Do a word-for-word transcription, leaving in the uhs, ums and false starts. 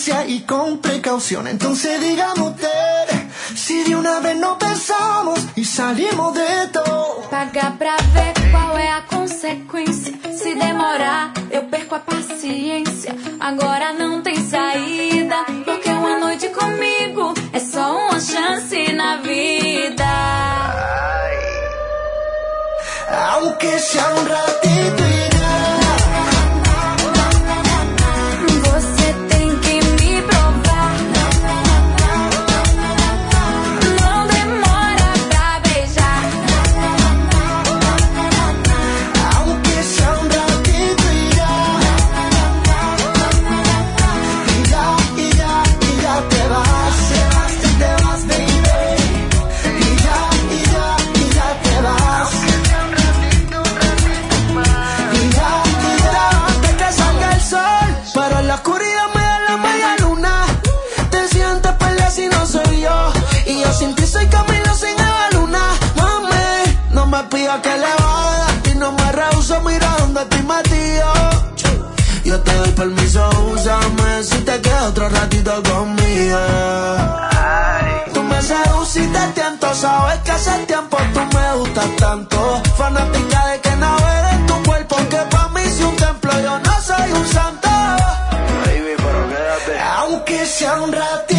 paciencia y con precaución. Entonces dígame usted, si de una vez nos besamos y salimos de todo. Paga pra ver qual é a consequência. Se demorar, eu perco a paciência. Agora não tem saída, porque uma noite comigo é só uma chance na vida. Aunque sea un ratito y que le va y no me rehuso, mira dónde estoy metido. Yo te doy permiso, úsame si te quedas otro ratito conmigo. Tú me seduces y te tiento, sabes que hace tiempo tú me gustas tanto. Fanática de que navegue en tu cuerpo, que pa' mí si un templo, yo no soy un santo. Baby, pero quédate. Aunque sea un ratito.